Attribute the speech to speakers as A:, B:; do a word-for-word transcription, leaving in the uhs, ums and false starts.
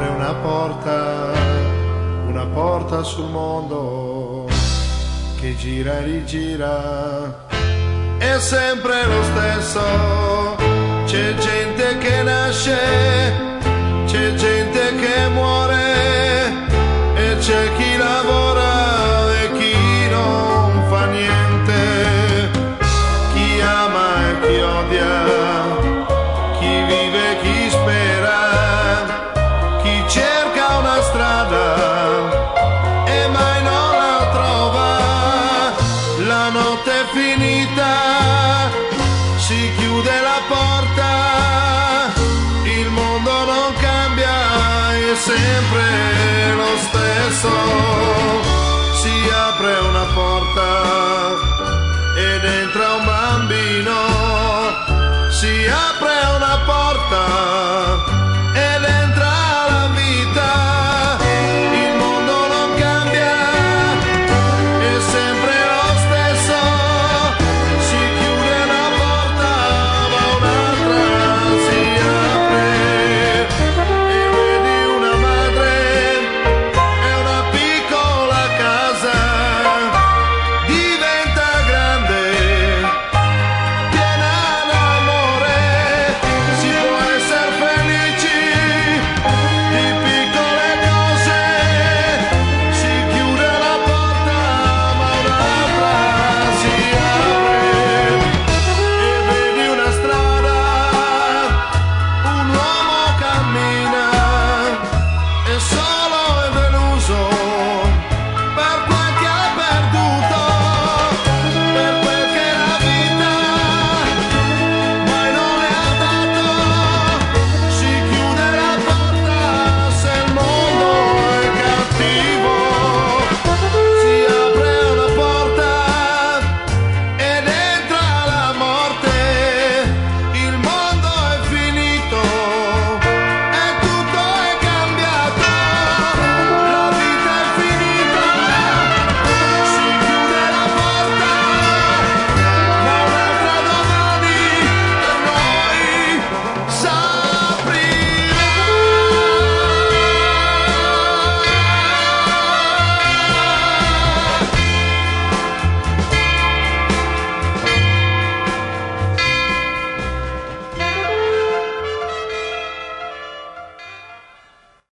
A: apre una porta, una porta sul mondo che gira e rigira, è sempre lo stesso. C'è gente che nasce, c'è gente che muore, e c'è chi lavora e chi non fa niente, chi ama e chi odia, chi vive e chi spera, chi cerca una strada e mai non la trova. La notte è finita, si chiude la porta, il mondo non cambia, è sempre lo stesso. Si apre una porta ed entra un bambino, si apre una porta